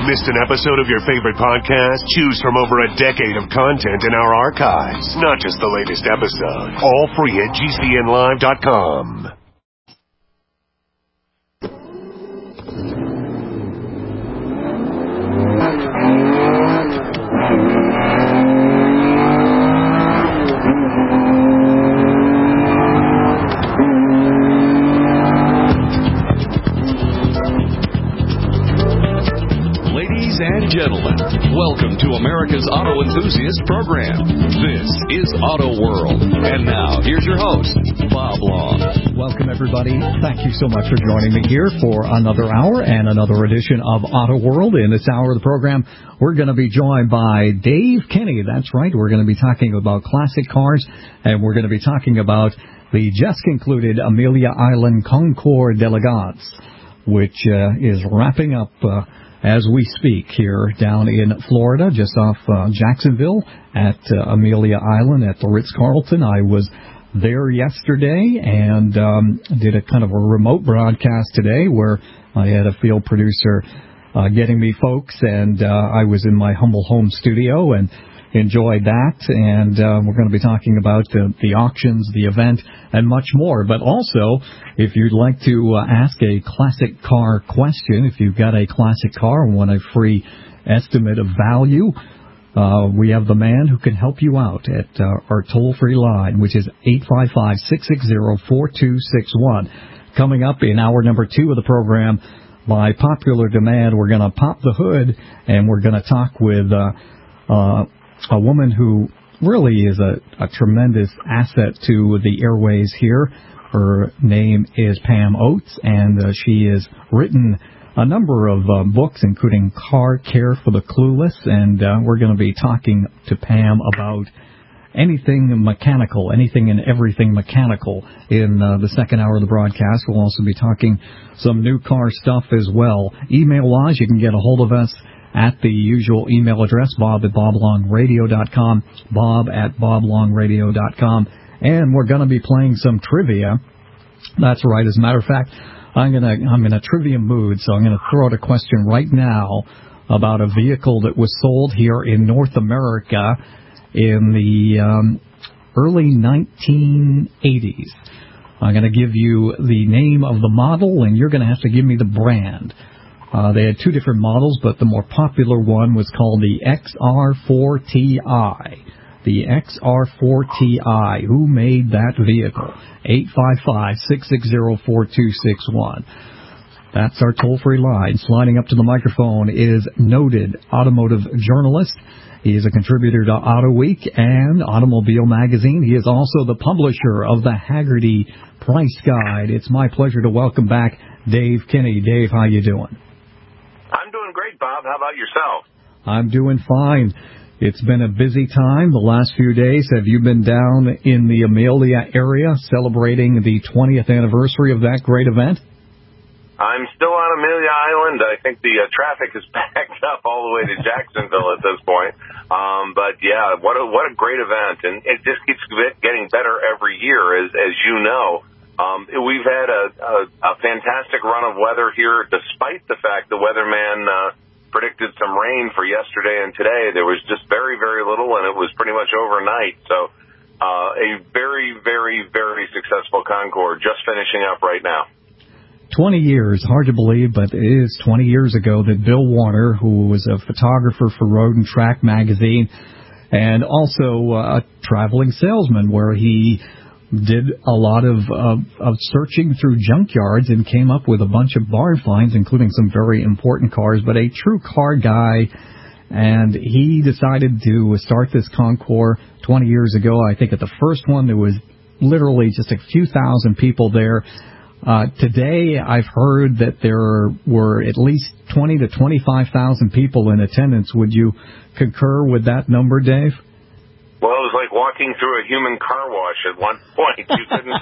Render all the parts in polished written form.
Missed an episode of your favorite podcast? Choose from over a decade of content in our archives, not just the latest episode. All free at GCNlive.com. Gentlemen, welcome to America's Auto Enthusiast Program. This is Auto World. And now, here's your host, Bob Long. Welcome, everybody. Thank you so much for joining me here for another hour and another edition of Auto World. In this hour of the program, we're going to be joined by Dave Kinney. That's right. We're going to be talking about classic cars, and we're going to be talking about the just concluded Amelia Island Concours d'Elegance, which is wrapping up as we speak here down in Florida, just off Jacksonville at Amelia Island at the Ritz-Carlton. I was there yesterday and did a kind of a remote broadcast today where I had a field producer getting me folks, and I was in my humble home studio and enjoyed that. And we're going to be talking about the auctions, the event, and much more. But also, if you'd like to ask a classic car question, if you've got a classic car and want a free estimate of value, we have the man who can help you out at our toll-free line, which is 855-660-4261. Coming up in hour number 2 of the program, by popular demand, we're going to pop the hood, and we're going to talk with a woman who really is a tremendous asset to the airways here. Her name is Pam Oates, and she has written a number of books, including Car Care for the Clueless, and we're going to be talking to Pam about anything mechanical, anything and everything mechanical in the second hour of the broadcast. We'll also be talking some new car stuff as well. Email-wise, you can get a hold of us at the usual email address, bob@boblongradio.com, bob@boblongradio.com. And we're going to be playing some trivia. That's right. As a matter of fact, I'm in a trivia mood, so I'm going to throw out a question right now about a vehicle that was sold here in North America in the early 1980s. I'm going to give you the name of the model, and you're going to have to give me the brand. They had 2 different models, but the more popular one was called the XR4TI. The XR4TI. Who made that vehicle? 855-660-4261. That's our toll-free line. Sliding up to the microphone is noted automotive journalist. He is a contributor to Auto Week and Automobile Magazine. He is also the publisher of the Hagerty Price Guide. It's my pleasure to welcome back Dave Kinney. Dave, how you doing? I'm doing great, Bob. How about yourself? I'm doing fine. It's been a busy time the last few days. Have you been down in the Amelia area celebrating the 20th anniversary of that great event? I'm still on Amelia Island. I think the traffic is backed up all the way to Jacksonville at this point. But yeah, what a great event, and it just keeps getting better every year, as you know. We've had a fantastic run of weather here, despite the fact the weatherman predicted some rain for yesterday and today. There was just very, very little, and it was pretty much overnight. So a very, very, very successful Concours just finishing up right now. 20 years, hard to believe, but it is 20 years ago that Bill Warner, who was a photographer for Road and Track magazine and also a traveling salesman, where he did a lot of searching through junkyards and came up with a bunch of barn finds, including some very important cars, but a true car guy. And he decided to start this Concours 20 years ago. I think at the first one there was literally just a few thousand people there. Today I've heard that there were at least 20 to 25,000 people in attendance. Would you concur with that number, Dave? Well, it was like walking through a human car wash at one point. You couldn't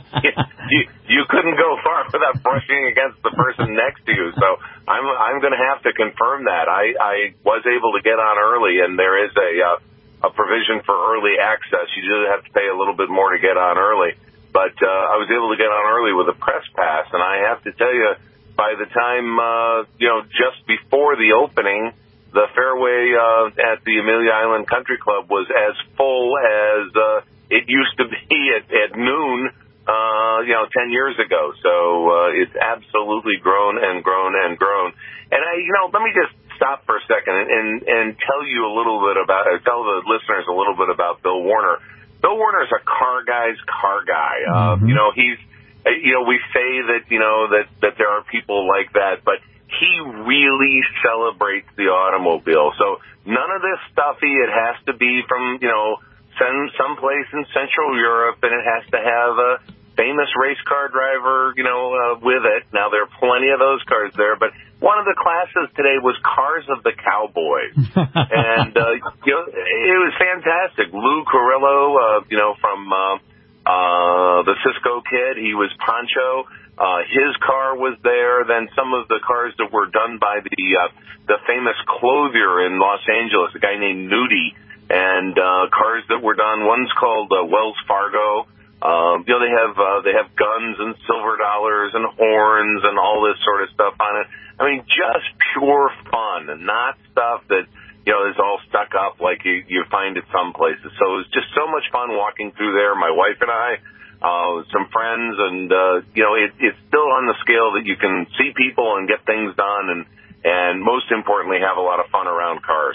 you couldn't go far without brushing against the person next to you. So I'm going to have to confirm that. I was able to get on early, and there is a provision for early access. You do have to pay a little bit more to get on early. But I was able to get on early with a press pass, and I have to tell you, by the time, just before the opening, the fairway at the Amelia Island Country Club was as full as it used to be at noon, 10 years ago. So it's absolutely grown and grown and grown. And let me just stop for a second and tell you a little bit tell the listeners a little bit about Bill Warner. Bill Warner is a car guy. We say that there are people like that, but he really celebrates the automobile. So none of this stuffy. It has to be from, someplace in Central Europe, and it has to have a famous race car driver, with it. Now, there are plenty of those cars there, but one of the classes today was Cars of the Cowboys. And, it was fantastic. Lou Carrillo, from the Cisco Kid, he was Pancho. His car was there. Then some of the cars that were done by the famous clothier in Los Angeles, a guy named Nudie, and cars that were done. One's called Wells Fargo. They have guns and silver dollars and horns and all this sort of stuff on it. I mean, just pure fun, and not stuff that is all stuck up like you find at some places. So it was just so much fun walking through there. My wife and I, some friends, and it's still on the scale that you can see people and get things done, and most importantly, have a lot of fun around cars.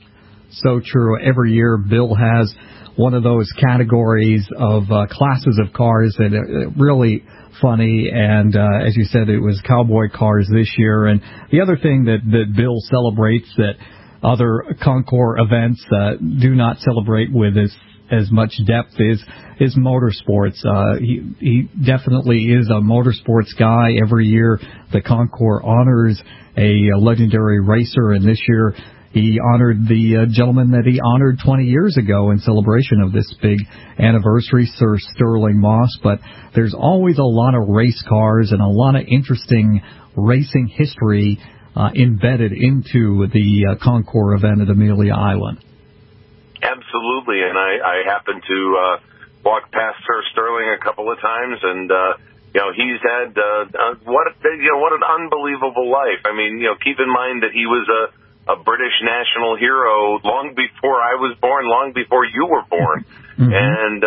So true. Every year, Bill has one of those categories of classes of cars that are really funny, and as you said, it was cowboy cars this year. And the other thing that Bill celebrates that other Concours events do not celebrate with as much depth is motorsports. He definitely is a motorsports guy. Every year, the Concours honors a legendary racer, and this year he honored the gentleman that he honored 20 years ago in celebration of this big anniversary, Sir Sterling Moss. But there's always a lot of race cars and a lot of interesting racing history embedded into the Concours event at Amelia Island. Absolutely, and I happened to walk past Sir Sterling a couple of times, and he's had what an unbelievable life. I mean, keep in mind that he was a British national hero long before I was born, long before you were born, mm-hmm. And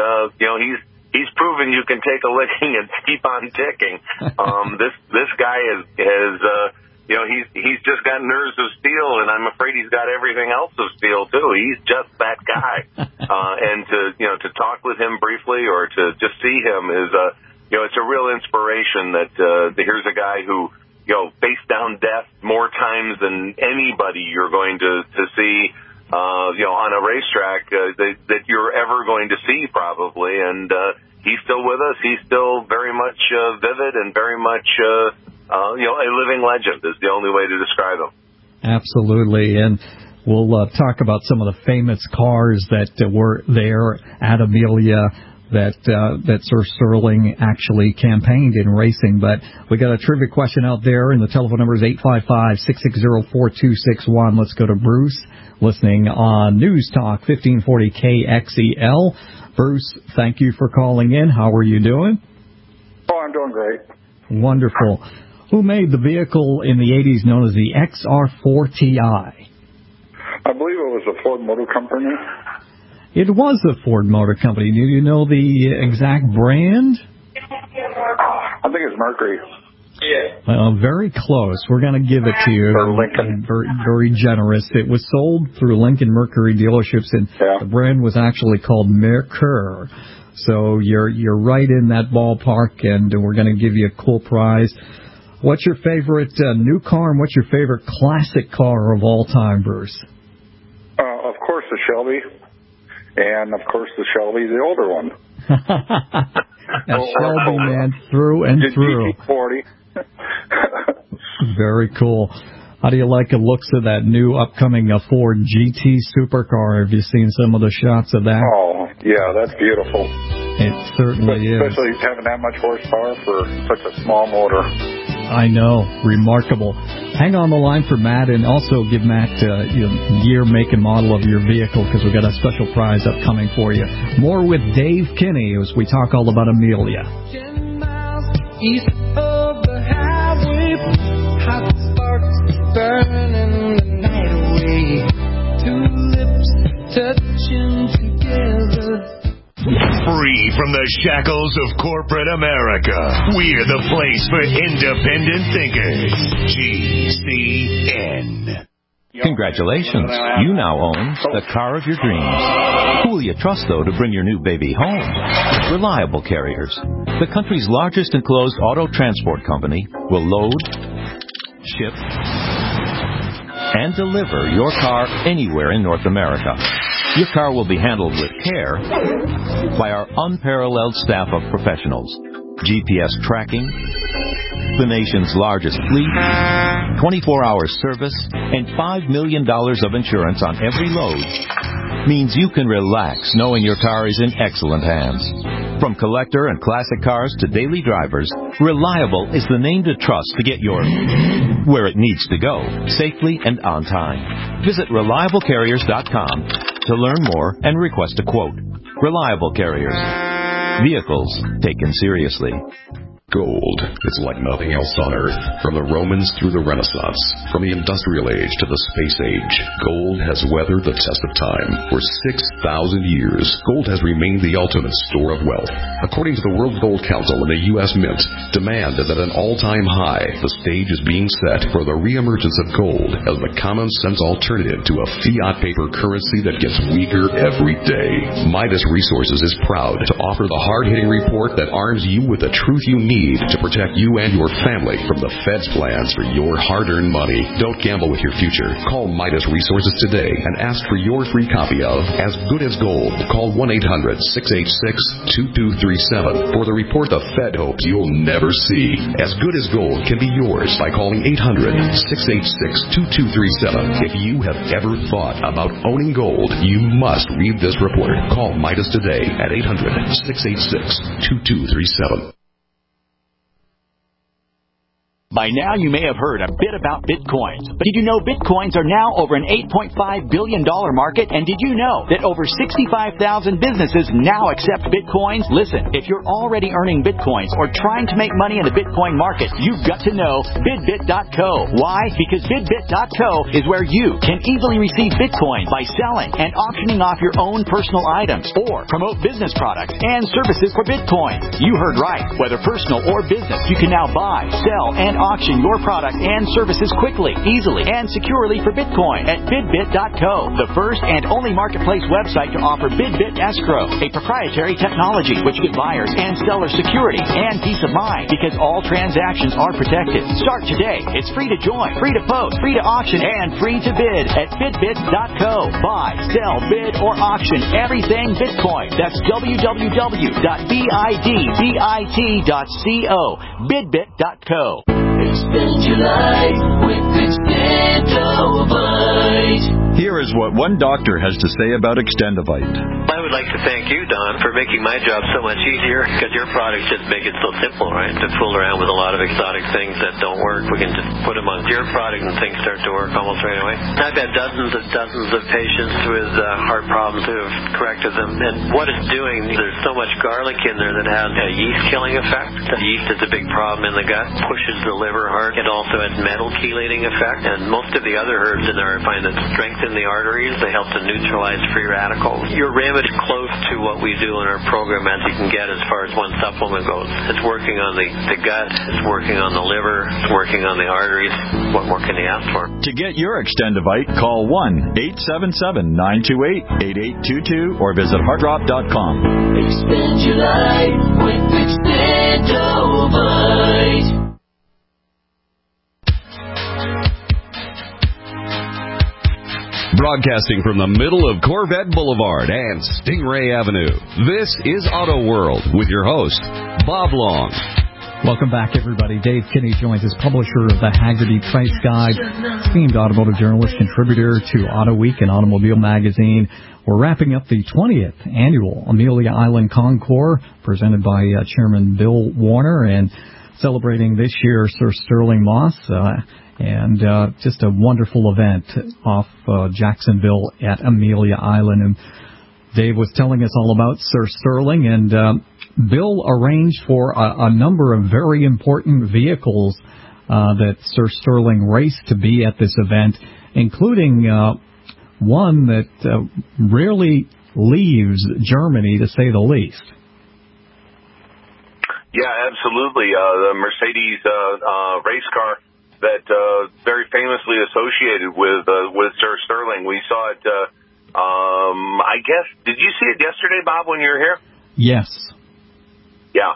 he's proven you can take a licking and keep on ticking. This guy has he's just got nerves of steel, and I'm afraid he's got everything else of steel too. He's just that guy. And to talk with him briefly or to just see him is it's a real inspiration that here's a guy who faced down death more times than anybody you're going to see on a racetrack that you're ever going to see probably. And he's still with us. He's still very much vivid and very much a living legend is the only way to describe him. Absolutely. And we'll talk about some of the famous cars that were there at Amelia that Sir Sterling actually campaigned in racing. But we got a trivia question out there, and the telephone number is 855-660-4261. Let's go to Bruce, listening on News Talk 1540 KXEL. Bruce, thank you for calling in. How are you doing? Oh, I'm doing great. Wonderful. Who made the vehicle in the 80s known as the XR4TI? I believe it was a Ford Motor Company. It was a Ford Motor Company. Do you know the exact brand? I think it's Mercury. Yeah. Well, very close. We're going to give it to you. Or Lincoln. Very, very generous. It was sold through Lincoln Mercury dealerships, and the brand was actually called Merkur. So you're right in that ballpark, and we're going to give you a cool prize. What's your favorite new car, and what's your favorite classic car of all time, Bruce? Of course, the Shelby. And, of course, the Shelby, the older one. A Shelby, man, through and through. GT40. Very cool. How do you like the looks of that new upcoming Ford GT supercar? Have you seen some of the shots of that? Oh, yeah, that's beautiful. It certainly is. Especially having that much horsepower for such a small motor. I know. Remarkable. Hang on the line for Matt, and also give Matt year, make, and model of your vehicle, because we've got a special prize upcoming for you. More with Dave Kinney as we talk all about Amelia. 10 miles east of the highway. from the shackles of corporate America. We're the place for independent thinkers. GCN. Congratulations. You now own the car of your dreams. Who will you trust, though, to bring your new baby home? Reliable Carriers, the country's largest enclosed auto transport company, will load, ship, and deliver your car anywhere in North America. Your car will be handled with care by our unparalleled staff of professionals. GPS tracking, the nation's largest fleet, 24-hour service, and $5 million of insurance on every load means you can relax knowing your car is in excellent hands. From collector and classic cars to daily drivers, Reliable is the name to trust to get your where it needs to go, safely and on time. Visit ReliableCarriers.com to learn more and request a quote. Reliable Carriers. Vehicles taken seriously. Gold is like nothing else on Earth. From the Romans through the Renaissance, from the Industrial Age to the Space Age, gold has weathered the test of time. For 6,000 years, gold has remained the ultimate store of wealth. According to the World Gold Council and the U.S. Mint, demand is at an all-time high. The stage is being set for the reemergence of gold as the common-sense alternative to a fiat paper currency that gets weaker every day. Midas Resources is proud to offer the hard-hitting report that arms you with the truth you need to protect you and your family from the Fed's plans for your hard-earned money. Don't gamble with your future. Call Midas Resources today and ask for your free copy of As Good as Gold. Call 1-800-686-2237 for the report the Fed hopes you'll never see. As Good as Gold can be yours by calling 800-686-2237. If you have ever thought about owning gold, you must read this report. Call Midas today at 800-686-2237. By now, you may have heard a bit about Bitcoins. But did you know Bitcoins are now over an $8.5 billion market? And did you know that over 65,000 businesses now accept Bitcoins? Listen, if you're already earning Bitcoins or trying to make money in the Bitcoin market, you've got to know BidBit.co. Why? Because BidBit.co is where you can easily receive Bitcoin by selling and auctioning off your own personal items or promote business products and services for Bitcoin. You heard right. Whether personal or business, you can now buy, sell, and auction your product and services quickly, easily, and securely for Bitcoin at BidBit.co, the first and only marketplace website to offer BidBit Escrow, a proprietary technology which gives buyers and sellers security and peace of mind because all transactions are protected. Start today. It's free to join, free to post, free to auction, and free to bid at BidBit.co. Buy, sell, bid, or auction everything Bitcoin. That's www.bidbit.co. BidBit.co. Expand your life with Extendovite. Here is what one doctor has to say about Extendovite. I would like to thank you, Don, for making my job so much easier, because your products just make it so simple, right? To fool around with a lot of exotic things that don't work, we can just put them on your product and things start to work almost right away. I've had dozens of patients with heart problems who have corrected them, and what it's doing, there's so much garlic in there that has a yeast-killing effect. The yeast is a big problem in the gut, pushes the liver hard. It also has metal chelating effect, and most of the other herbs in there I find that strengthen the arteries. They help to neutralize free radicals. Your remedy close to what we do in our program as you can get as far as one supplement goes. It's working on the gut, it's working on the liver, it's working on the arteries. What more can you ask for? To get your Extendovite, call 1-877-928-8822 or visit heartdrop.com. Expand your life with Extendovite. Broadcasting from the middle of Corvette Boulevard and Stingray Avenue, this is Auto World with your host, Bob Long. Welcome back, everybody. Dave Kinney joins us, publisher of the Hagerty Price Guide, esteemed automotive journalist, contributor to Auto Week and Automobile Magazine. We're wrapping up the 20th annual Amelia Island Concours, presented by Chairman Bill Warner, and celebrating this year Sir Sterling Moss. And just a wonderful event off Jacksonville at Amelia Island. And Dave was telling us all about Sir Sterling, and Bill arranged for a number of very important vehicles that Sir Sterling raced to be at this event, including one that rarely leaves Germany, to say the least. Yeah, absolutely. The Mercedes race car that very famously associated with Sir Sterling. We saw it. I guess. Did you see it yesterday, Bob, when you were here? Yes. Yeah.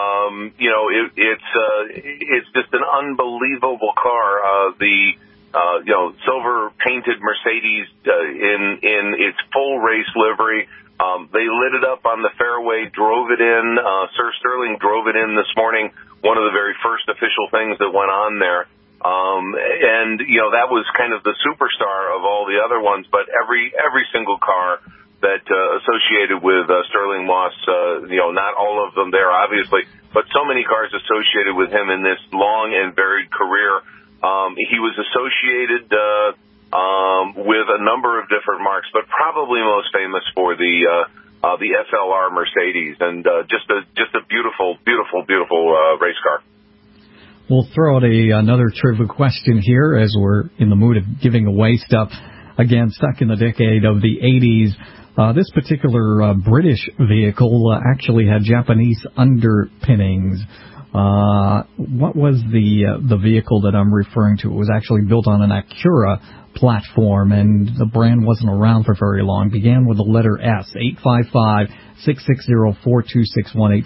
It's just an unbelievable car. The silver painted Mercedes in its full race livery. They lit it up on the fairway, drove it in. Sir Sterling drove it in this morning. One of the very first official things that went on there. That was kind of the superstar of all the other ones, but every single car that associated with Sterling Moss, not all of them there, obviously, but so many cars associated with him in this long and varied career. He was associated with a number of different marques, but probably most famous for the SLR Mercedes, and just a beautiful, beautiful, beautiful race car. We'll throw out another trivia question here as we're in the mood of giving away stuff. Again, stuck in the decade of the 80s. This particular British vehicle actually had Japanese underpinnings. What was the vehicle that I'm referring to? It was actually built on an Acura platform, and the brand wasn't around for very long. Began with the letter S. 855-660-4261,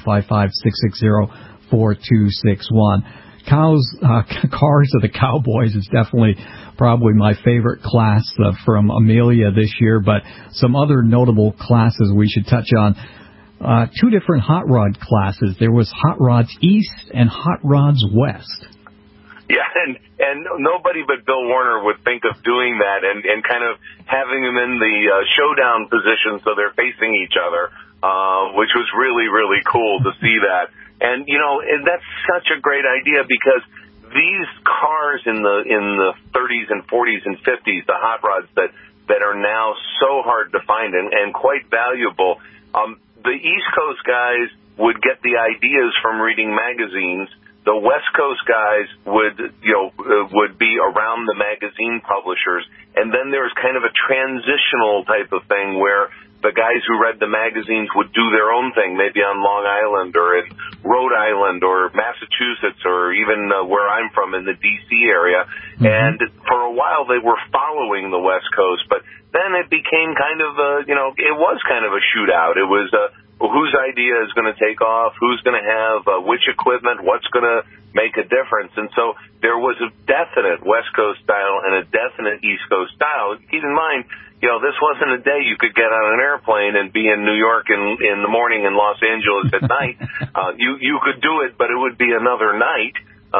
855-660-4261. Cars of the Cowboys is definitely probably my favorite class from Amelia this year, but some other notable classes we should touch on. Two different hot rod classes. There was Hot Rods East and Hot Rods West. Yeah, and nobody but Bill Warner would think of doing that and kind of having them in the showdown position so they're facing each other, which was really, really cool to see that. And that's such a great idea because these cars in the 30s and 40s and 50s, the hot rods that are now so hard to find and quite valuable, the East Coast guys would get the ideas from reading magazines. The West Coast guys would be around the magazine publishers, and then there was kind of a transitional type of thing where the guys who read the magazines would do their own thing, maybe on Long Island or in Rhode Island or Massachusetts or even where I'm from in the D.C. area. Mm-hmm. And for a while they were following the West Coast, but then it became kind of it was kind of a shootout. It was whose idea is going to take off, who's going to have which equipment, what's going to make a difference. And so there was a definite West Coast style and a definite East Coast style. Keep in mind, this wasn't a day you could get on an airplane and be in New York in the morning and Los Angeles at night. You could do it, but it would be another night.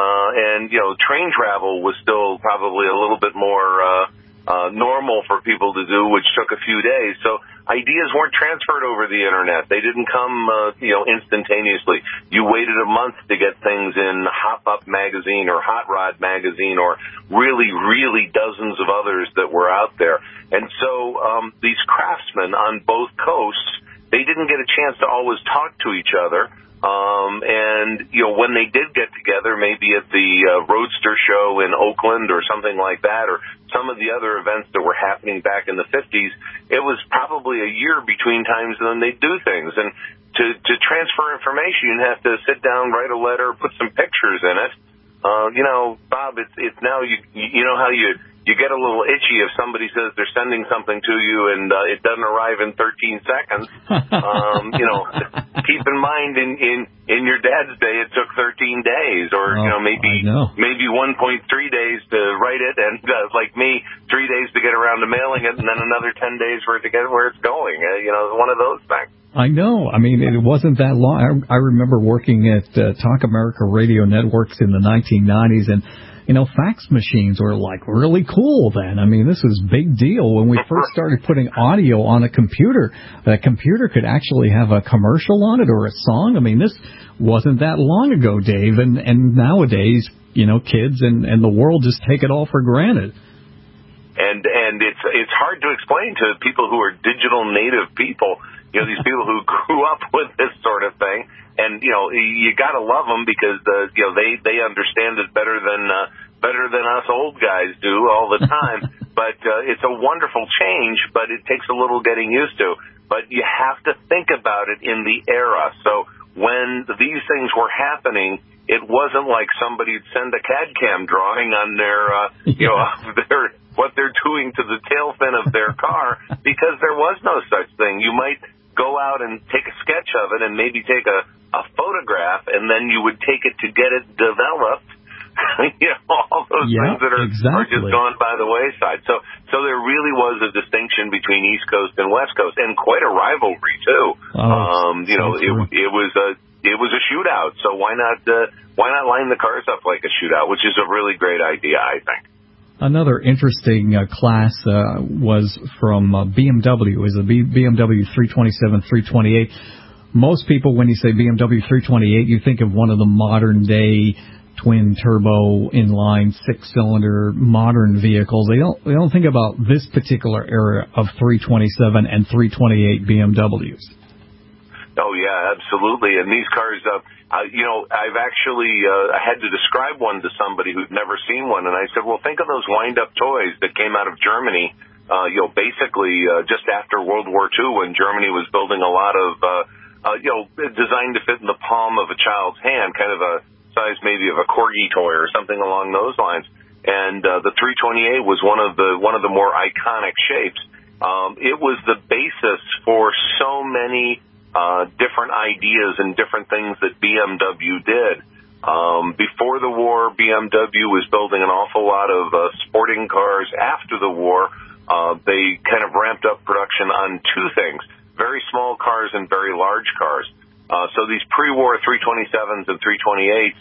Train travel was still probably a little bit more normal for people to do, which took a few days. So ideas weren't transferred over the internet. They didn't come, instantaneously. You waited a month to get things in Hop Up magazine or Hot Rod magazine or really, really dozens of others that were out there. And so these craftsmen on both coasts, they didn't get a chance to always talk to each other. When they did get together, maybe at the Roadster Show in Oakland or something like that, or some of the other events that were happening back in the 50s, it was probably a year between times when they'd do things. And to transfer information, you'd have to sit down, write a letter, put some pictures in it. Bob, it's now, you know how you get a little itchy if somebody says they're sending something to you and it doesn't arrive in 13 seconds. Keep in mind in your dad's day it took 13 days or maybe 1.3 days to write it, and like me, 3 days to get around to mailing it, and then another 10 days for it to get where it's going. One of those things. I know. I mean, it wasn't that long. I remember working at Talk America Radio Networks in the 1990s, and fax machines were like really cool then. I mean, this was a big deal when we first started putting audio on a computer. A computer could actually have a commercial on it or a song. I mean, this wasn't that long ago, Dave. And nowadays, kids and the world just take it all for granted. And it's hard to explain to people who are digital native people. These people who grew up with this sort of thing, and you got to love them because they understand it better than us old guys do all the time. But it's a wonderful change, but it takes a little getting used to. But you have to think about it in the era. So when these things were happening, it wasn't like somebody'd send a CAD CAM drawing on their, what they're doing to the tail fin of their car, because there was no such thing. You might go out and take a sketch of it and maybe take a photograph, and then you would take it to get it developed. All those things that are just gone by the wayside. So there really was a distinction between East Coast and West Coast, and quite a rivalry too. It was a shootout. So why not line the cars up like a shootout, which is a really great idea, I think. Another interesting class was from BMW. It was a BMW 327, 328. Most people, when you say BMW 328, you think of one of the modern day twin turbo inline 6-cylinder modern vehicles. They don't think about this particular era of 327 and 328 BMWs. Oh yeah, absolutely. And these cars, I've actually had to describe one to somebody who'd never seen one, and I said, well, think of those wind-up toys that came out of Germany. Basically just after World War II, when Germany was building a lot of designed to fit in the palm of a child's hand, kind of a size maybe of a corgi toy or something along those lines. And the 328 was one of the more iconic shapes. It was the basis for so many different ideas and different things that BMW did. Before the war, BMW was building an awful lot of sporting cars. After the war, they kind of ramped up production on two things: very small cars and very large cars. So these pre-war 327s and 328s,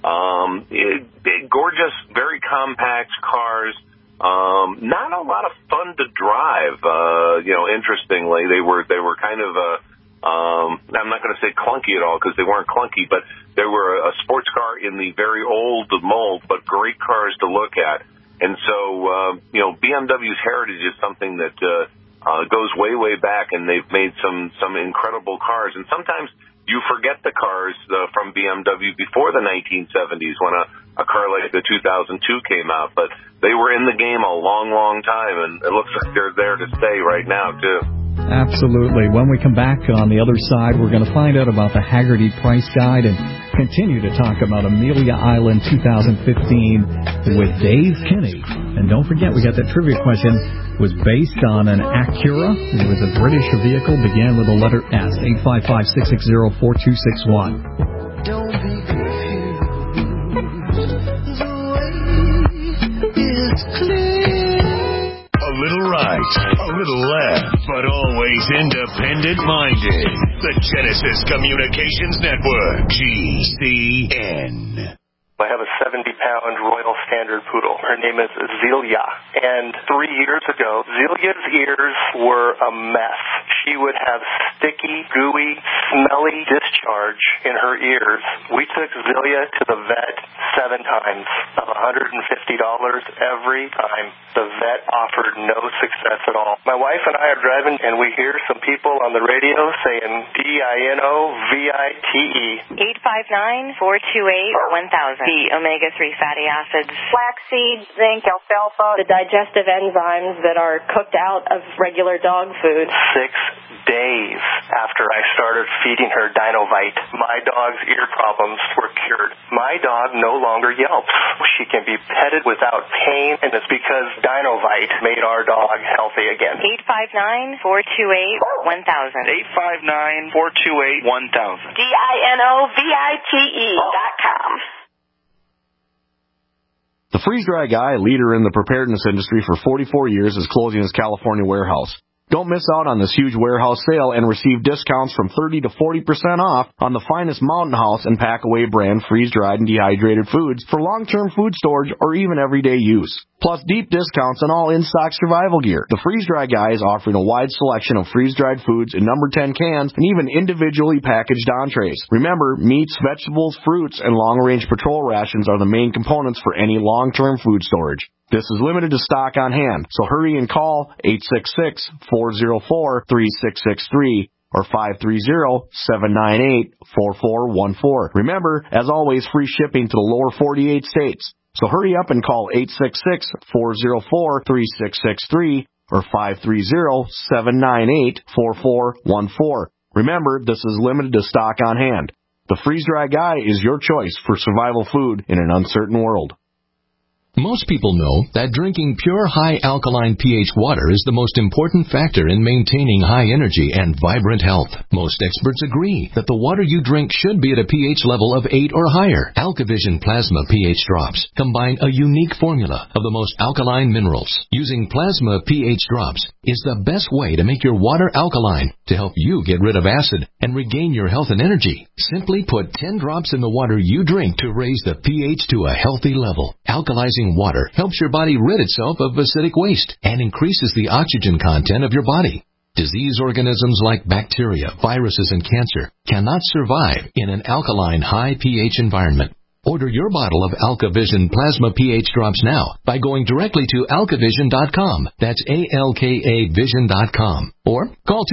gorgeous, very compact cars, not a lot of fun to drive. Interestingly, they were kind of I'm not going to say clunky at all, because they weren't clunky, but they were a sports car in the very old mold, but great cars to look at. And so, BMW's heritage is something that goes way, way back, and they've made some incredible cars. And sometimes you forget the cars from BMW before the 1970s, when a car like the 2002 came out. But they were in the game a long, long time, and it looks like they're there to stay right now, too. Absolutely. When we come back on the other side, we're going to find out about the Hagerty Price Guide and continue to talk about Amelia Island 2015 with Dave Kinney. And don't forget, we got that trivia question. It was based on an Acura. It was a British vehicle, began with the letter S. 855-660-4261. Don't be confused. The way is clear. A little right, a little left, but always independent-minded. The Genesis Communications Network, GCN. I have a 70-pound Royal Standard Poodle. Her name is Zelia. And 3 years ago, Zelia's ears were a mess. She would have sticky, gooey, smelly discharge in her ears. We took Zelia to the vet 7 times of $150 every time. The vet offered no success at all. My wife and I are driving, and we hear some people on the radio saying DINOVITE. 859-428-1000. The omega-3 fatty acids, flaxseed, zinc, alfalfa, the digestive enzymes that are cooked out of regular dog food. 6 days after I started feeding her Dinovite, my dog's ear problems were cured. My dog no longer yelps. She can be petted without pain, and it's because Dinovite made our dog healthy again. 859-428-1000. 859-428-1000. DINOVITE.com. The Freeze Dry Guy, a leader in the preparedness industry for 44 years, is closing his California warehouse. Don't miss out on this huge warehouse sale and receive discounts from 30 to 40% off on the finest Mountain House and Packaway brand freeze-dried and dehydrated foods for long-term food storage or even everyday use. Plus deep discounts on all in-stock survival gear. The Freeze Dry Guy is offering a wide selection of freeze-dried foods in number 10 cans and even individually packaged entrees. Remember, meats, vegetables, fruits, and long-range patrol rations are the main components for any long-term food storage. This is limited to stock on hand, so hurry and call 866-404-3663 or 530-798-4414. Remember, as always, free shipping to the lower 48 states. So hurry up and call 866-404-3663 or 530-798-4414. Remember, this is limited to stock on hand. The freeze-dry guy is your choice for survival food in an uncertain world. Most people know that drinking pure high alkaline pH water is the most important factor in maintaining high energy and vibrant health. Most experts agree that the water you drink should be at a pH level of 8 or higher. AlkaVision Plasma pH drops combine a unique formula of the most alkaline minerals. Using plasma pH drops is the best way to make your water alkaline to help you get rid of acid and regain your health and energy. Simply put 10 drops in the water you drink to raise the pH to a healthy level. Alkalizing water helps your body rid itself of acidic waste and increases the oxygen content of your body. Disease organisms like bacteria, viruses, and cancer cannot survive in an alkaline high pH environment. Order your bottle of AlkaVision Plasma pH drops now by going directly to alkavision.com. That's ALKA Vision.com. Or call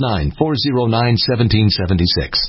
269-409-1776.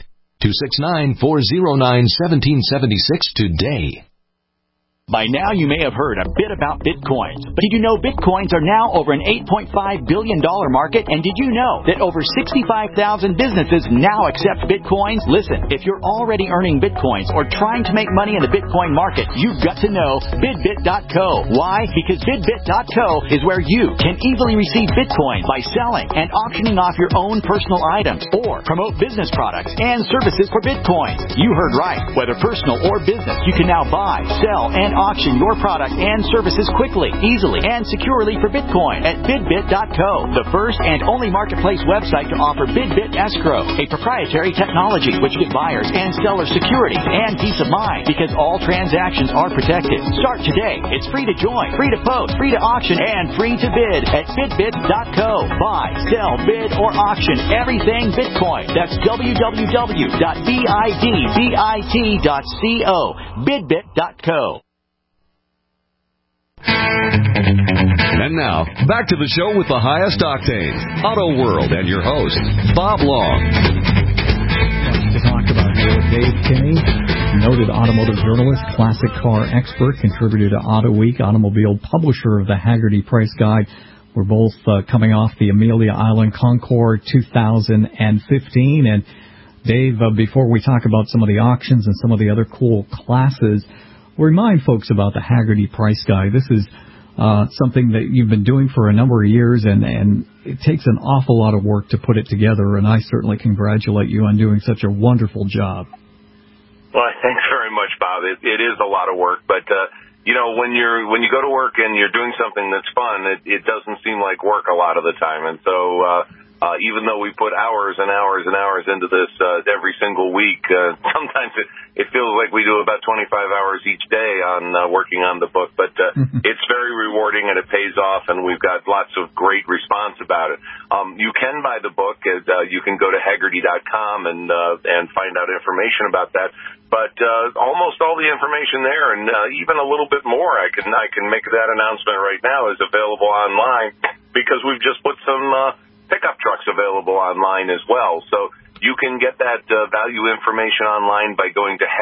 269-409-1776 today. By now, you may have heard a bit about Bitcoins. But did you know Bitcoins are now over an $8.5 billion market? And did you know that over 65,000 businesses now accept Bitcoins? Listen, if you're already earning Bitcoins or trying to make money in the Bitcoin market, you've got to know BidBit.co. Why? Because BidBit.co is where you can easily receive Bitcoin by selling and auctioning off your own personal items or promote business products and services for Bitcoins. You heard right. Whether personal or business, you can now buy, sell, and auction your product and services quickly, easily, and securely for Bitcoin at BidBit.co, the first and only marketplace website to offer BidBit Escrow, a proprietary technology which gives buyers and sellers security and peace of mind because all transactions are protected. Start today. It's free to join, free to post, free to auction, and free to bid at BidBit.co. Buy, sell, bid, or auction everything Bitcoin. That's www.bidbit.co. BidBit.co. And now, back to the show with the highest octane, Auto World, and your host, Bob Long. To talk about here with Dave Kinney, noted automotive journalist, classic car expert, contributor to Auto Week, automobile publisher of the Hagerty Price Guide. We're both coming off the Amelia Island Concours 2015. And Dave, before we talk about some of the auctions and some of the other cool classes, remind folks about the Hagerty Price Guide. This is something that you've been doing for a number of years, and it takes an awful lot of work to put it together, and I certainly congratulate you on doing such a wonderful job. Well, thanks very much, Bob. It is a lot of work, but when you go to work and you're doing something that's fun, it doesn't seem like work a lot of the time, and so even though we put hours and hours and hours into this every single week, sometimes it feels like we do about 25 hours each day on working on the book. But it's very rewarding, and it pays off, and we've got lots of great response about it. You can buy the book. You can go to Hagerty.com and find out information about that. But almost all the information there, and even a little bit more, I can make that announcement right now, is available online because we've just put some pickup trucks available online as well. So you can get that value information online by going to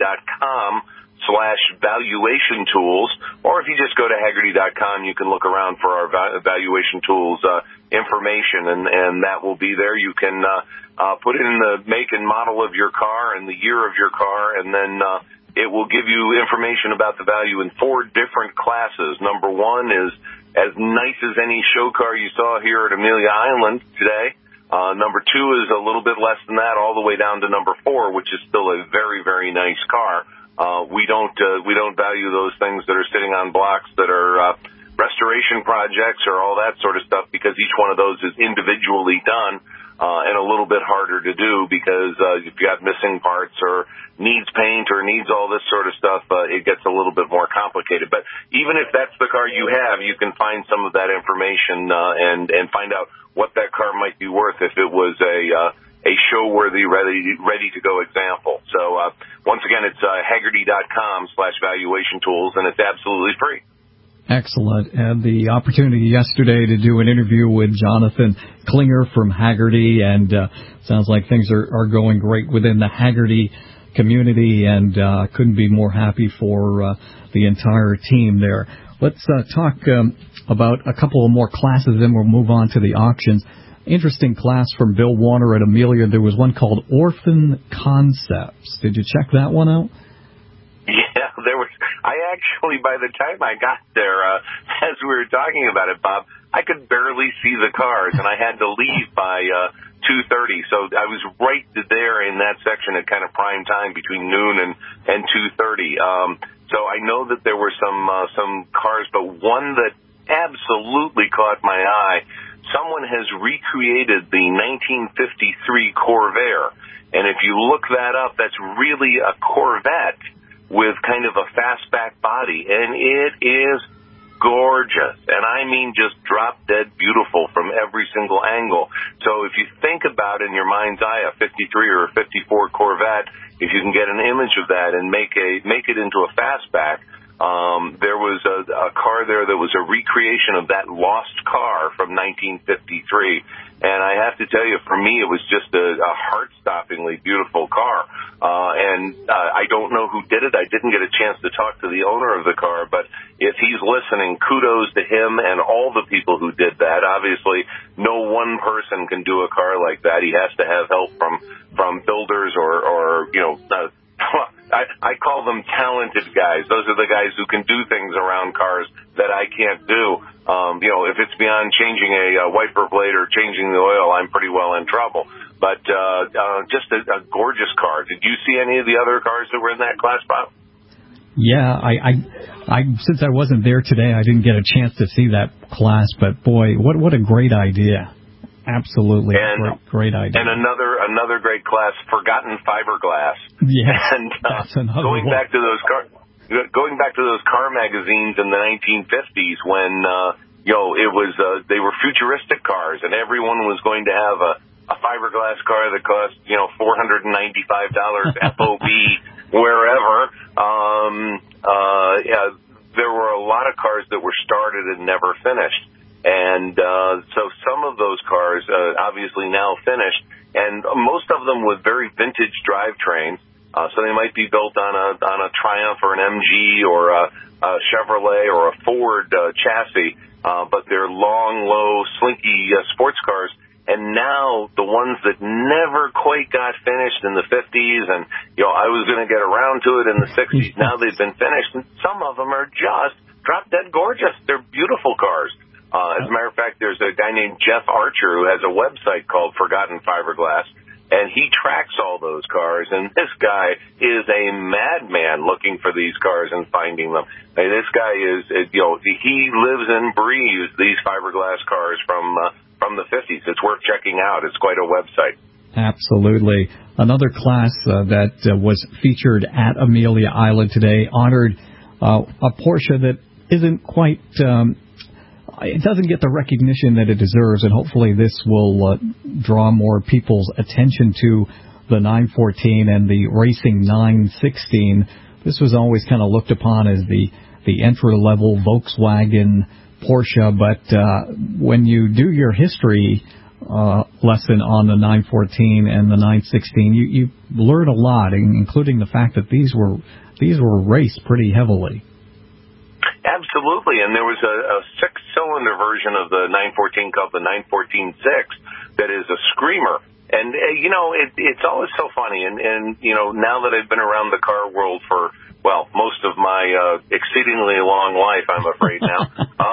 Hagerty.com/valuation tools, or if you just go to Hagerty.com, you can look around for our valuation tools information, and that will be there. You can put in the make and model of your car and the year of your car, and then it will give you information about the value in 4 different classes. Number 1 is as nice as any show car you saw here at Amelia Island today. Number 2 is a little bit less than that, all the way down to number 4, which is still a very, very nice car. We don't value those things that are sitting on blocks that are restoration projects or all that sort of stuff, because each one of those is individually done and a little bit harder to do because if you got missing parts or needs paint or needs all this sort of stuff, it gets a little bit more complicated. But even if that's the car you have, you can find some of that information and find out what that car might be worth if it was a show-worthy, ready-to-go example. So once again, it's Hagerty.com/valuation tools, and it's absolutely free. Excellent. Had the opportunity yesterday to do an interview with Jonathan Klinger from Hagerty, and sounds like things are going great within the Hagerty community, and couldn't be more happy for the entire team there. Let's talk about a couple of more classes, then we'll move on to the auctions. interesting class from Bill Warner at Amelia. There was one called Orphan Concepts. Did you check that one out? Yeah, there was. I actually, by the time I got there, as we were talking about it, Bob, I could barely see the cars, and I had to leave by 2:30. So I was right there in that section at kind of prime time between noon and 2:30. So I know that there were some cars, but one that absolutely caught my eye. Someone has recreated the 1953 Corvair, and if you look that up, that's really a Corvette with kind of a fastback body, and it is gorgeous, and I mean just drop-dead beautiful from every single angle. So if you think about in your mind's eye a 53 or a 54 Corvette, if you can get an image of that and make it into a fastback, there was a car there that was a recreation of that lost car from 1953. And I have to tell you, for me, it was just a heart-stoppingly beautiful car. And I don't know who did it. I didn't get a chance to talk to the owner of the car, but if he's listening, kudos to him and all the people who did that. Obviously, no one person can do a car like that. He has to have help from builders or I call them talented guys. Those are the guys who can do things around cars that I can't do. If it's beyond changing a wiper blade or changing the oil, I'm pretty well in trouble. But just a gorgeous car. Did you see any of the other cars that were in that class, Bob? Yeah, I since I wasn't there today, I didn't get a chance to see that class. But boy, what a great idea! Absolutely, great idea. And another great class, Forgotten Fiberglass. Yeah, and that's another going one. back to those car magazines in the 1950s when it was they were futuristic cars, and everyone was going to have a fiberglass car that cost $495 FOB wherever. There were a lot of cars that were started and never finished. And so some of those cars obviously now finished, and most of them with very vintage drivetrains. So they might be built on a Triumph or an MG or a Chevrolet or a Ford chassis, but they're long, low, slinky sports cars. And now the ones that never quite got finished in the 50s, and I was going to get around to it in the 60s. Now they've been finished, and some of them are just drop dead gorgeous. They're beautiful cars. As a matter of fact, there's a guy named Jeff Archer who has a website called Forgotten Fiberglass, and he tracks all those cars, and this guy is a madman looking for these cars and finding them. And this guy is, he lives and breathes these fiberglass cars from the 50s. It's worth checking out. It's quite a website. Absolutely. Another class that was featured at Amelia Island today honored a Porsche that isn't quite... it doesn't get the recognition that it deserves, and hopefully this will draw more people's attention to the 914 and the Racing 916. This was always kind of looked upon as the entry-level Volkswagen Porsche, but when you do your history lesson on the 914 and the 916, you learn a lot, including the fact that these were raced pretty heavily. Absolutely, and there was a six-cylinder version of the 914 called the 914-6 that is a screamer. And, it's always so funny. And now that I've been around the car world for, most of my exceedingly long life, I'm afraid now,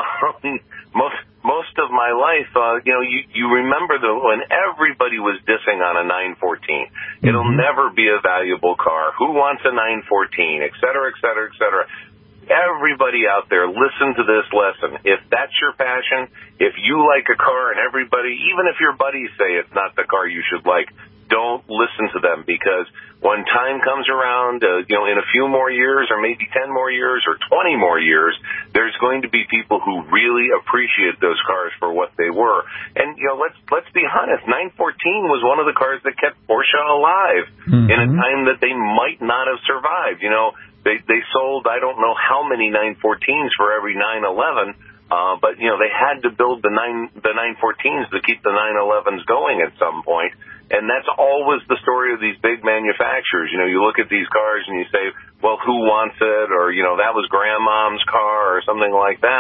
most of my life, you remember when everybody was dissing on a 914. It'll never be a valuable car. Who wants a 914, et cetera, et cetera, et cetera. Everybody out there, listen to this lesson. If that's your passion, if you like a car and everybody, even if your buddies say it's not the car you should like, don't listen to them, because when time comes around, in a few more years or maybe 10 more years or 20 more years, there's going to be people who really appreciate those cars for what they were. And, let's be honest, 914 was one of the cars that kept Porsche alive in a time that they might not have survived. They sold, I don't know how many 914s for every 911, but, they had to build the 914s to keep the 911s going at some point. And that's always the story of these big manufacturers. You look at these cars and you say, well, who wants it? Or, that was grandmom's car or something like that.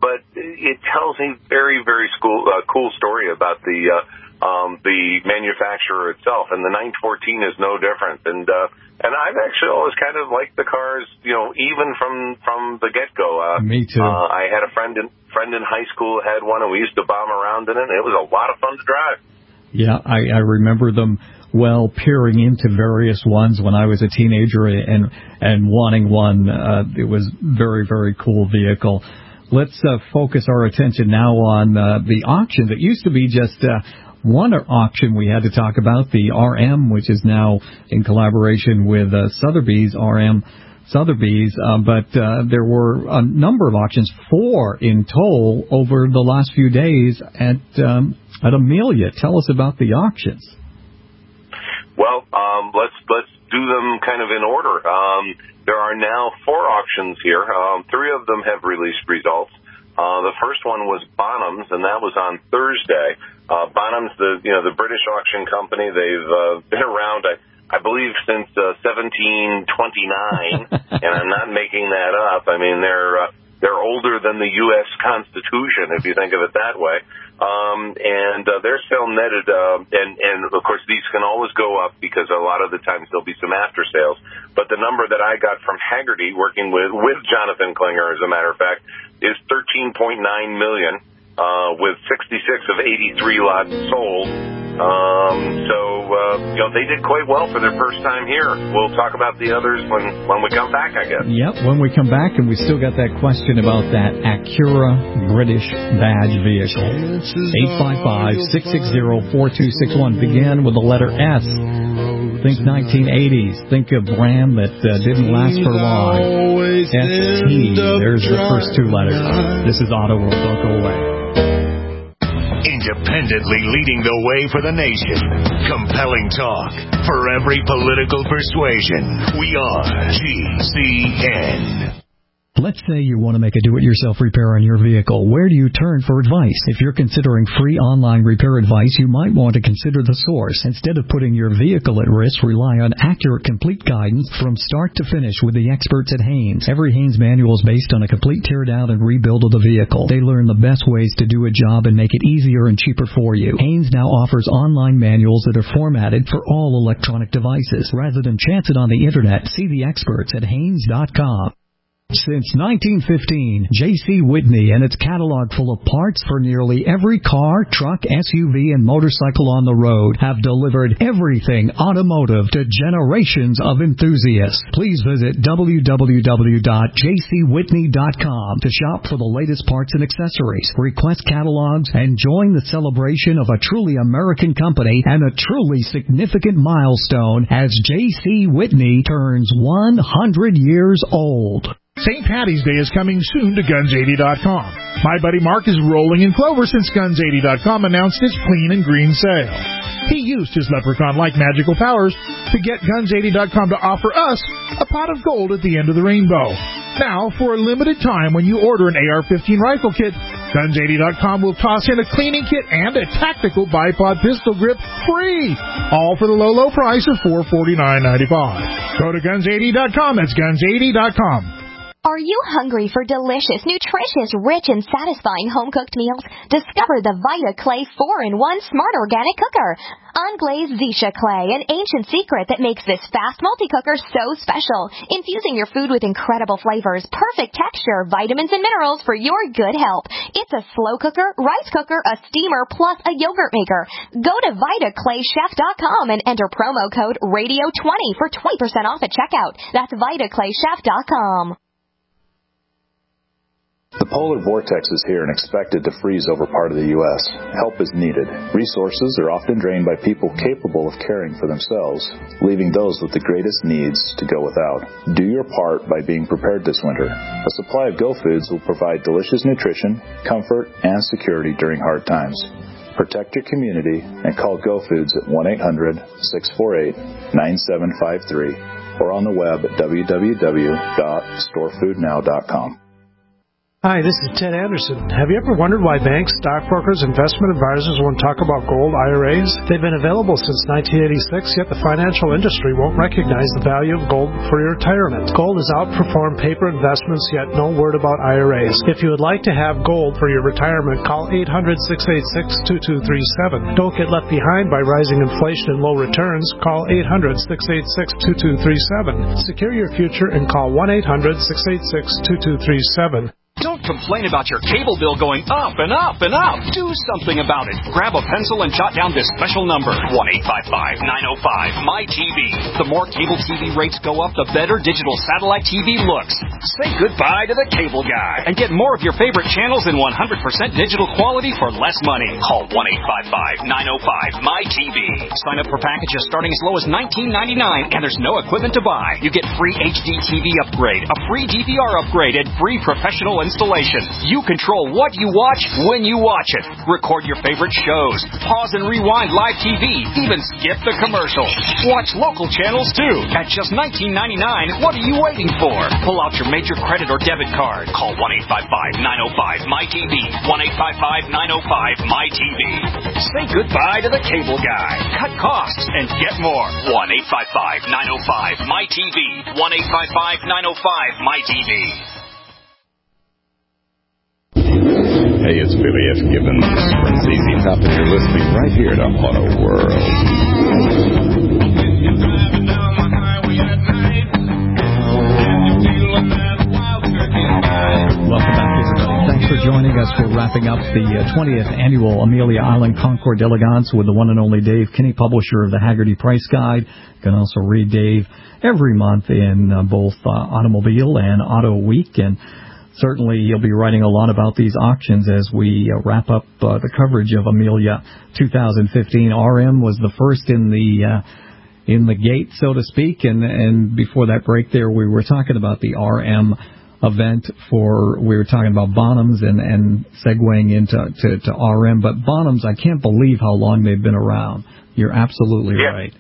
but it tells a very, very cool story about the manufacturer itself, and the 914 is no different. And I've actually always kind of liked the cars, even from the get-go. Me too. I had a friend in high school who had one, and we used to bomb around in it, and it was a lot of fun to drive. Yeah, I remember them well, peering into various ones when I was a teenager and wanting one. It was very, very cool vehicle. Let's focus our attention now on the auction that used to be just one auction we had to talk about, the RM, which is now in collaboration with Sotheby's, RM Sotheby's, but there were a number of auctions, 4 in total over the last few days at Amelia. Tell us about the auctions. Well, let's do them kind of in order. There are now 4 auctions here. 3 of them have released results. The first one was Bonhams, and that was on Thursday. Bonhams, the British auction company, they've been around, I believe, since 1729, and I'm not making that up. I mean, they're older than the U.S. Constitution, if you think of it that way. And they're still netted, and of course these can always go up because a lot of the times there'll be some after sales. But the number that I got from Haggerty, working with Jonathan Klinger, as a matter of fact, is $13.9 million, with 66 of 83 lots sold. They did quite well for their first time here. We'll talk about the others when we come back, I guess. Yep, when we come back, and we still got that question about that Acura British badge vehicle. 855-660-4261. Begin with the letter S. Think 1980s. Think a brand that didn't last for long. ST. There's the first 2 letters. This is Auto World. Don't go away. Independently leading the way for the nation. Compelling talk for every political persuasion. We are GCN. Let's say you want to make a do-it-yourself repair on your vehicle. Where do you turn for advice? If you're considering free online repair advice, you might want to consider The Source. Instead of putting your vehicle at risk, rely on accurate, complete guidance from start to finish with the experts at Haynes. Every Haynes manual is based on a complete tear-down and rebuild of the vehicle. They learn the best ways to do a job and make it easier and cheaper for you. Haynes now offers online manuals that are formatted for all electronic devices. Rather than chance it on the Internet, see the experts at Haynes.com. Since 1915, J.C. Whitney and its catalog full of parts for nearly every car, truck, SUV, and motorcycle on the road have delivered everything automotive to generations of enthusiasts. Please visit www.jcwhitney.com to shop for the latest parts and accessories, request catalogs, and join the celebration of a truly American company and a truly significant milestone as J.C. Whitney turns 100 years old. St. Patty's Day is coming soon to Guns80.com. My buddy Mark is rolling in clover since Guns80.com announced its clean and green sale. He used his leprechaun-like magical powers to get Guns80.com to offer us a pot of gold at the end of the rainbow. Now, for a limited time, when you order an AR-15 rifle kit, Guns80.com will toss in a cleaning kit and a tactical bipod pistol grip free, all for the low, low price of $449.95. Go to Guns80.com. That's Guns80.com. Are you hungry for delicious, nutritious, rich, and satisfying home-cooked meals? Discover the Vita Clay 4-in-1 Smart Organic Cooker. Unglazed Zisha Clay, an ancient secret that makes this fast multi-cooker so special. Infusing your food with incredible flavors, perfect texture, vitamins, and minerals for your good health. It's a slow cooker, rice cooker, a steamer, plus a yogurt maker. Go to VitaClayChef.com and enter promo code RADIO20 for 20% off at checkout. That's VitaClayChef.com. The polar vortex is here and expected to freeze over part of the U.S. Help is needed. Resources are often drained by people capable of caring for themselves, leaving those with the greatest needs to go without. Do your part by being prepared this winter. A supply of Go Foods will provide delicious nutrition, comfort, and security during hard times. Protect your community and call Go Foods at 1-800-648-9753 or on the web at www.storefoodnow.com. Hi, this is Ted Anderson. Have you ever wondered why banks, stockbrokers, investment advisors won't talk about gold IRAs? They've been available since 1986, yet the financial industry won't recognize the value of gold for your retirement. Gold has outperformed paper investments, yet no word about IRAs. If you would like to have gold for your retirement, call 800-686-2237. Don't get left behind by rising inflation and low returns. Call 800-686-2237. Secure your future and call 1-800-686-2237. Don't complain about your cable bill going up and up and up. Do something about it. Grab a pencil and jot down this special number, 1-855-905-MY-TV. The more cable TV rates go up, the better digital satellite TV looks. Say goodbye to the cable guy and get more of your favorite channels in 100% digital quality for less money. Call 1-855-905-MY-TV. Sign up for packages starting as low as $19.99, and there's no equipment to buy. You get free HD TV upgrade, a free DVR upgrade, and free professional installation. You control what you watch when you watch it. Record your favorite shows. Pause and rewind live TV. Even skip the commercials. Watch local channels too. At just $19.99, what are you waiting for? Pull out your major credit or debit card. Call 1-855-905-MY-TV. 1-855-905-MY-TV. Say goodbye to the cable guy. Cut costs and get more. 1-855-905-MY-TV. 1-855-905-MY-TV. Hey, it's Billy F. Gibbons from ZZ Top, and you're listening right here to Auto World. Welcome back, everybody. Thanks for joining us. We're wrapping up the 20th annual Amelia Island Concours d'Elegance with the one and only Dave Kinney, publisher of the Hagerty Price Guide. You can also read Dave every month in both Automobile and Auto Week, and certainly you'll be writing a lot about these auctions as we wrap up the coverage of Amelia 2015. RM was the first in the gate, so to speak, and before that break there, we were talking about the RM event we were talking about Bonhams and segueing into RM, but Bonhams, I can't believe how long they've been around. You're absolutely right.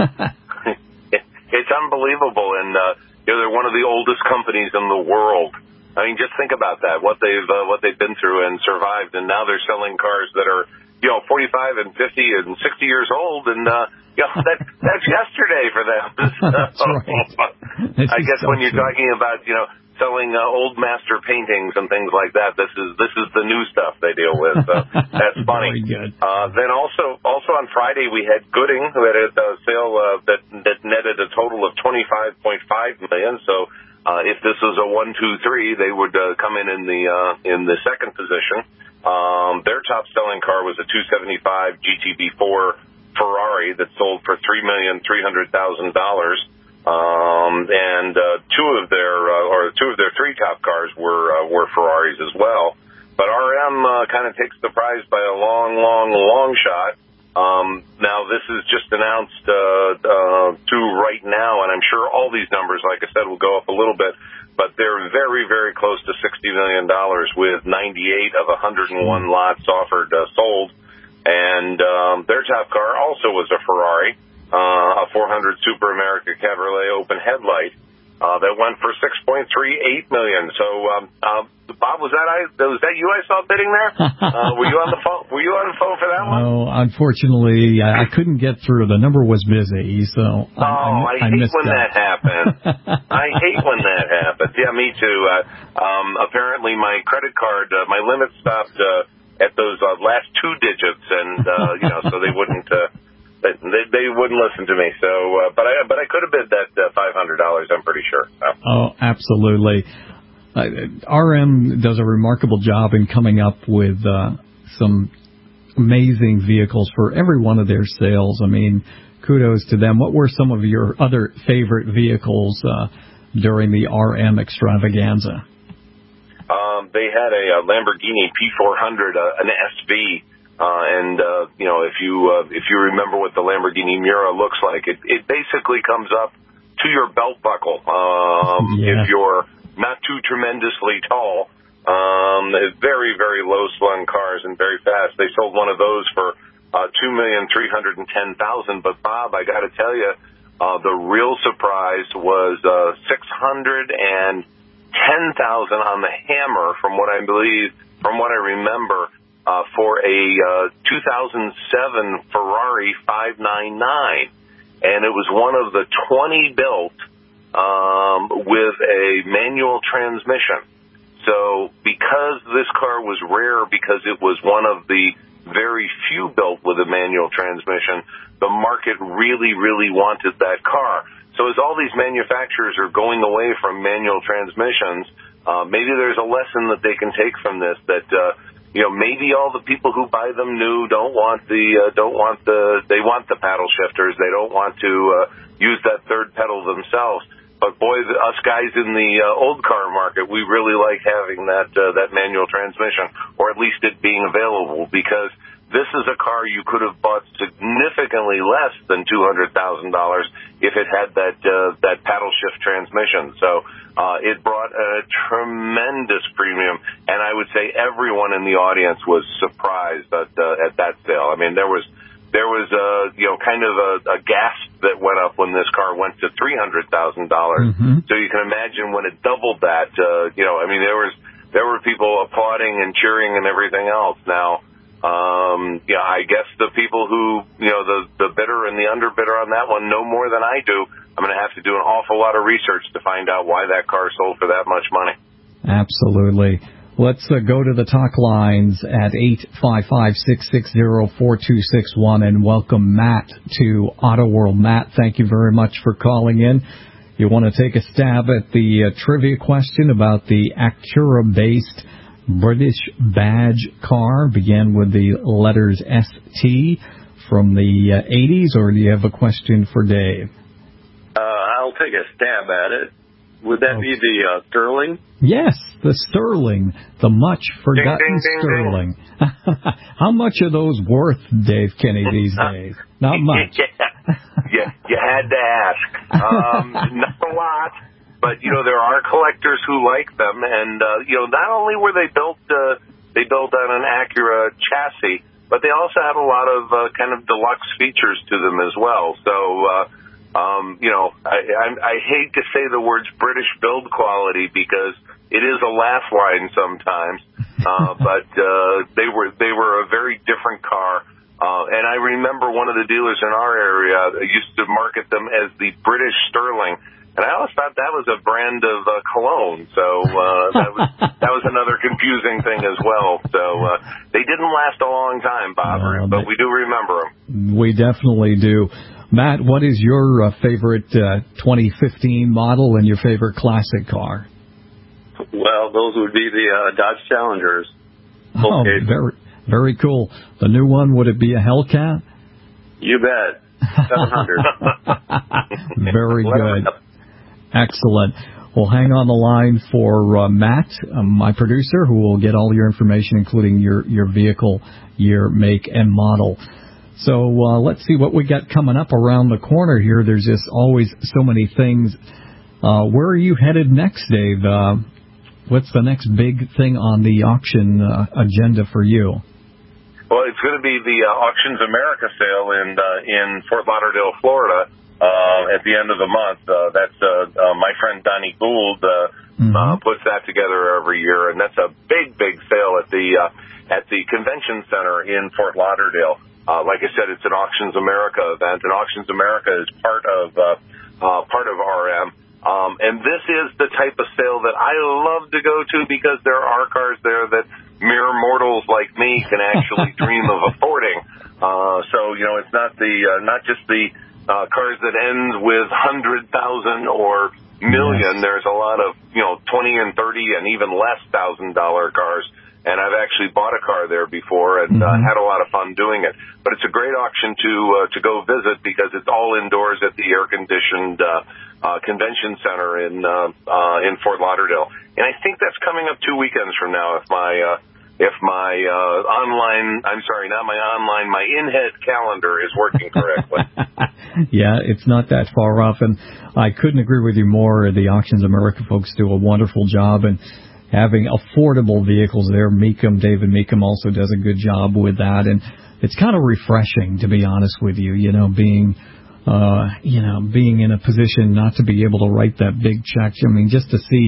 It's unbelievable, and they're one of the oldest companies in the world. I mean, just think about that, what they've been through and survived, and now they're selling cars that are, 45 and 50 and 60 years old, and, that's yesterday for them. That's right. I guess when you're talking about, selling old master paintings and things like that, this is the new stuff they deal with. So that's funny. Very good. Then also on Friday we had Gooding, who had a sale that netted a total of $25.5 million. So if this was a 1, 2, 3, they would come in the second position. Their top selling car was a 275 GTB4 Ferrari that sold for $3,300,000. And two of their three top cars were Ferraris as well. But RM kind of takes the prize by a long shot. Now this is just announced to right now, and I'm sure all these numbers, like I said, will go up a little bit. But they're very, very close to $60 million with 98 of 101 lots offered sold. And their top car also was a Ferrari. A 400 Super America Cabriolet open headlight that went for $6.38 million. So, Bob, was that you I saw bidding there? Were you on the phone? Were you on the phone for that one? No, unfortunately, I couldn't get through. The number was busy, so I hate missed when that happens. I hate when that happens. Yeah, me too. Apparently, my credit card, my limit stopped at those last two digits, and so they wouldn't. They wouldn't listen to me, so but I could have bid that $500. I'm pretty sure. So. Oh, absolutely. RM does a remarkable job in coming up with some amazing vehicles for every one of their sales. I mean, kudos to them. What were some of your other favorite vehicles during the RM extravaganza? They had a Lamborghini P400, an SV. If you remember what the Lamborghini Miura looks like, it basically comes up to your belt buckle. If you're not too tremendously tall, very, very low slung cars and very fast. They sold one of those for $2,310,000. But Bob, I got to tell you, the real surprise was $680,000 on the Hammer, from what I remember, for a 2007 Ferrari 599, and it was one of the 20 built with a manual transmission. So because this car was rare, because it was one of the very few built with a manual transmission, the market really, really wanted that car. So as all these manufacturers are going away from manual transmissions, maybe there's a lesson that they can take from this, that maybe all the people who buy them new they want the paddle shifters. They don't want to use that third pedal themselves. But boy, us guys in the old car market, we really like having that manual transmission, or at least it being available, because this is a car you could have bought significantly less than $200,000 if it had that paddle shift transmission. So it brought a tremendous premium, and I would say everyone in the audience was surprised at that sale. I mean, there was kind of a gasp that went up when this car went to $300,000. So you can imagine when it doubled that. There were people applauding and cheering and everything else. Now, I guess the people who, the bidder and the underbidder on that one know more than I do. I'm going to have to do an awful lot of research to find out why that car sold for that much money. Absolutely. Let's go to the talk lines at 855-660-4261 and welcome Matt to Auto World. Matt, thank you very much for calling in. You want to take a stab at the trivia question about the Acura-based British badge car, began with the letters ST, from the 80s, or do you have a question for Dave? I'll take a stab at it. Would that be the Sterling? Yes, the Sterling, the much-forgotten ding, ding, Sterling. How much are those worth, Dave Kinney, these days? Not much. You had to ask. Not a lot, but, there are collectors who like them, and, not only were they built on an Acura chassis, but they also had a lot of kind of deluxe features to them as well. So, I hate to say the words British build quality because it is a laugh line sometimes, but they were a very different car. And I remember one of the dealers in our area used to market them as the British Sterling, and I always thought that was a brand of cologne. So that was another confusing thing as well. So they didn't last a long time, Bob, but we do remember them. We definitely do. Matt, what is your favorite 2015 model and your favorite classic car? Well, those would be the Dodge Challengers. Oh, very, very cool. The new one, would it be a Hellcat? You bet. 700. Very good. Excellent. Well, hang on the line for Matt, my producer, who will get all your information, including your vehicle, year, make, and model. So let's see what we got coming up around the corner here. There's just always so many things. Where are you headed next, Dave? What's the next big thing on the auction agenda for you? Well, it's going to be the Auctions America sale in Fort Lauderdale, Florida, at the end of the month. That's my friend Donnie Gould puts that together every year, and that's a big sale at the convention center in Fort Lauderdale. Like I said, it's an Auctions America event, and Auctions America is part of RM. And this is the type of sale that I love to go to because there are cars there that mere mortals like me can actually dream of affording. So it's not just the cars that end with 100,000 or million. Yes. There's a lot of 20 and 30 and even less $1,000 cars. And I've actually bought a car there before and had a lot of fun doing it. But it's a great auction to go visit because it's all indoors at the air-conditioned convention center in Fort Lauderdale. And I think that's coming up 2 weekends from now if my my in-head calendar is working correctly. Yeah, it's not that far off. And I couldn't agree with you more. The Auctions America folks do a wonderful job. And having affordable vehicles there. David Meekum also does a good job with that, and it's kind of refreshing, to be honest with you. Being in a position not to be able to write that big check. I mean, just to see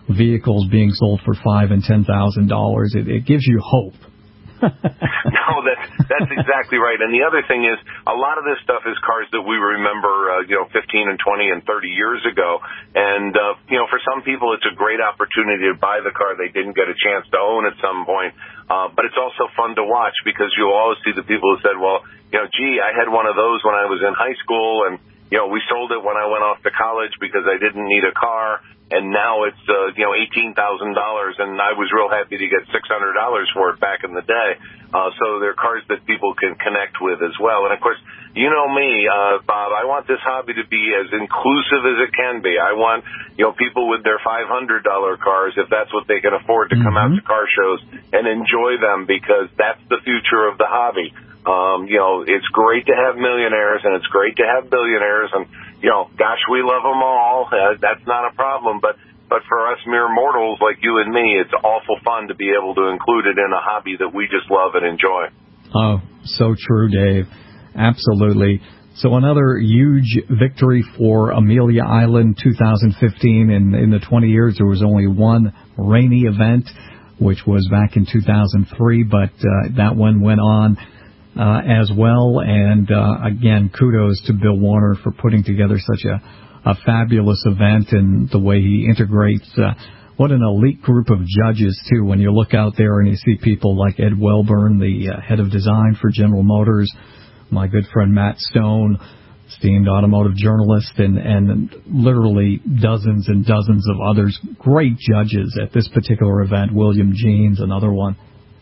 vehicles being sold for $5,000 and $10,000. It gives you hope. No, that's exactly right. And the other thing is, a lot of this stuff is cars that we remember, 15 and 20 and 30 years ago. And, for some people, it's a great opportunity to buy the car they didn't get a chance to own at some point. But it's also fun to watch because you'll always see the people who said, well, I had one of those when I was in high school, and, we sold it when I went off to college because I didn't need a car. And now it's, $18,000, and I was real happy to get $600 for it back in the day. So they're cars that people can connect with as well. And of course, you know me, Bob, I want this hobby to be as inclusive as it can be. I want, people with their $500 cars, if that's what they can afford, to come out to car shows and enjoy them, because that's the future of the hobby. It's great to have millionaires and it's great to have billionaires, and, gosh, we love them all. That's not a problem. But for us mere mortals like you and me, it's awful fun to be able to include it in a hobby that we just love and enjoy. Oh, so true, Dave. Absolutely. So another huge victory for Amelia Island 2015. In the 20 years, there was only one rainy event, which was back in 2003, but that one went on as well. And again, kudos to Bill Warner for putting together such a fabulous event, and the way he integrates what an elite group of judges, too. When you look out there and you see people like Ed Welburn, the head of design for General Motors, my good friend Matt Stone, esteemed automotive journalist, and literally dozens and dozens of others, great judges at this particular event. William Jeans, another one.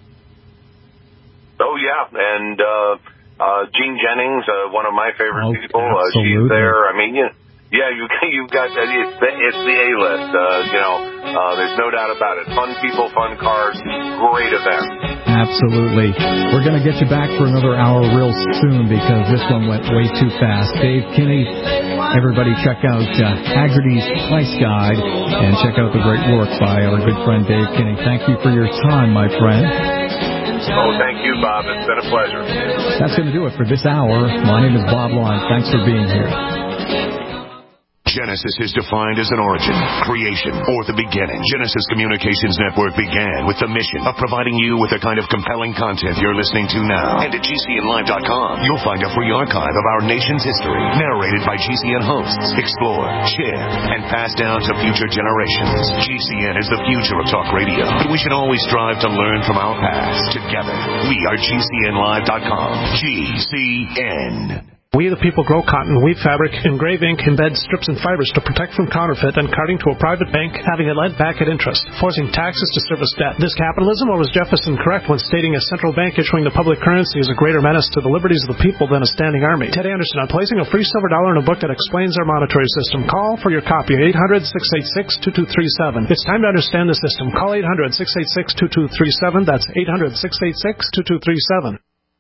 Oh, yeah, and Jean Jennings, one of my favorite people. She's there. I mean, you've got that. It's the A-list. There's no doubt about it. Fun people, fun cars, great event. Absolutely. We're going to get you back for another hour real soon because this one went way too fast. Dave Kinney, everybody check out Haggerty's Price Guide and check out the great work by our good friend Dave Kinney. Thank you for your time, my friend. Oh, thank you, Bob. It's been a pleasure. That's going to do it for this hour. My name is Bob Lyon. Thanks for being here. Genesis is defined as an origin, creation, or the beginning. Genesis Communications Network began with the mission of providing you with the kind of compelling content you're listening to now. And at GCNlive.com, you'll find a free archive of our nation's history, narrated by GCN hosts, explored, shared, and passed down to future generations. GCN is the future of talk radio, but we should always strive to learn from our past. Together, we are GCNlive.com. GCN. We the people grow cotton, weave fabric, engrave ink, embed strips and fibers to protect from counterfeit and carting to a private bank, having it lent back at interest, forcing taxes to service debt. This capitalism, or was Jefferson correct when stating a central bank issuing the public currency is a greater menace to the liberties of the people than a standing army? Ted Anderson on placing a free silver dollar in a book that explains our monetary system. Call for your copy at 800-686-2237. It's time to understand the system. Call 800-686-2237. That's 800-686-2237.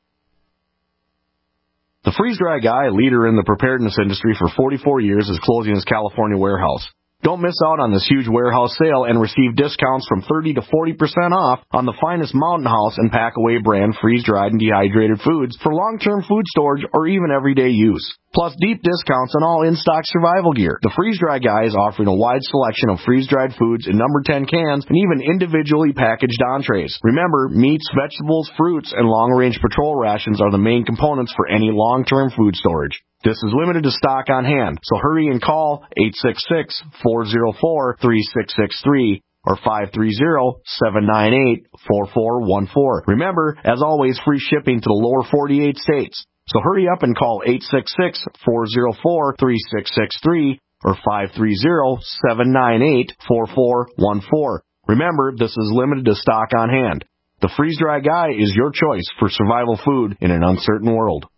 The freeze-dry guy, leader in the preparedness industry for 44 years, is closing his California warehouse. Don't miss out on this huge warehouse sale and receive discounts from 30 to 40% off on the finest Mountain House and Packaway brand freeze-dried and dehydrated foods for long-term food storage or even everyday use. Plus deep discounts on all in-stock survival gear. The Freeze-Dry Guy is offering a wide selection of freeze-dried foods in number 10 cans and even individually packaged entrees. Remember, meats, vegetables, fruits, and long-range patrol rations are the main components for any long-term food storage. This is limited to stock on hand, so hurry and call 866-404-3663 or 530-798-4414. Remember, as always, free shipping to the lower 48 states. So hurry up and call 866-404-3663 or 530-798-4414. Remember, this is limited to stock on hand. The Freeze-Dry Guy is your choice for survival food in an uncertain world.